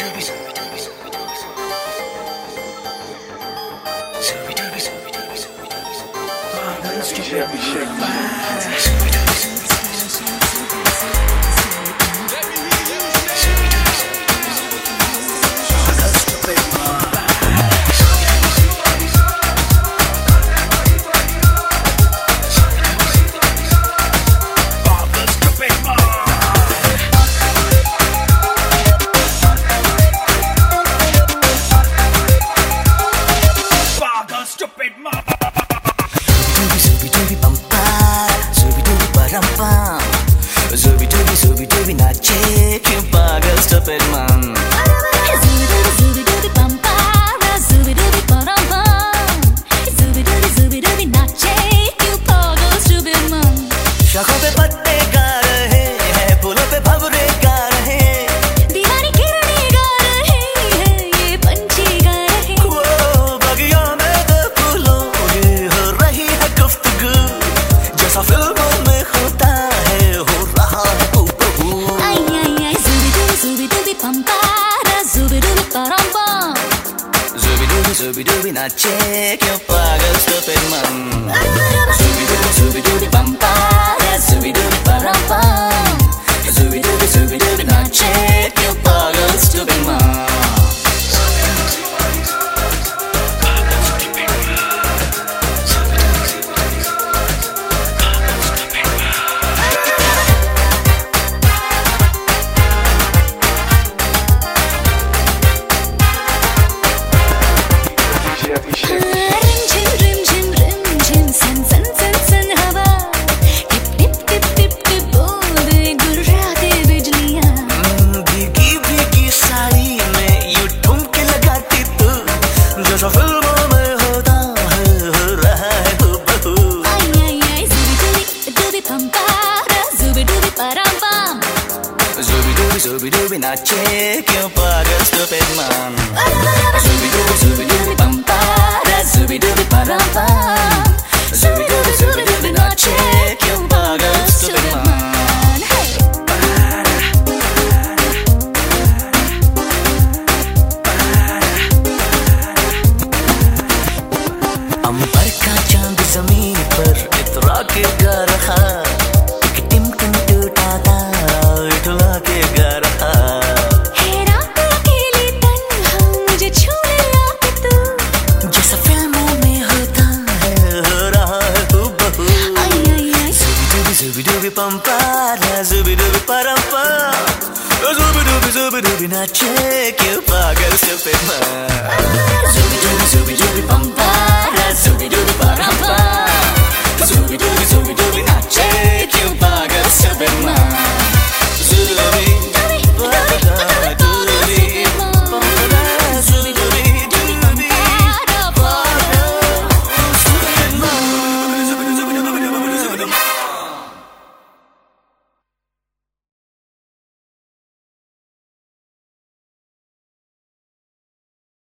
Zubi nache क्यों पागल stupid man. Zubi bum para, zubi param pam. Zubi nache क्यों पागल stupid man. शाखों पे पत्ते गा रहे हैं, फूलों पे भंवरे गा रहे हैं, दीवानी किरणें गा रहे हैं, ये पंछी गा रहे हैं. वो बगियों में दो फूलों की हो रही है गुफ्तगू, जैसा फिल्मों में होता है हो रहा है हूबहू. Zubi bum para, zubi param pam. Zubi nache क्यों पागल stupid man. Zubi bum para, zubi param pam. Zubi nache क्यों पागल stupid man. Zubi nache क्यों पागल stupid man. Zubi bum para, zubi param pam. Zubi nache क्यों पागल stupid man. अंबर का चांद जमीन पर इतरा के गा रहा, एक टिमटिम टूटा था इठला के गा रहा. है रात अकेली तन्हा मुझे छूने लाके तू, जैसा फिल्मों में होता है हो रहा है हूबहू. Zubi bum para, zubi param pam. Zubi nache क्यों पागल stupid man. Zubi bum para, zubi param pam.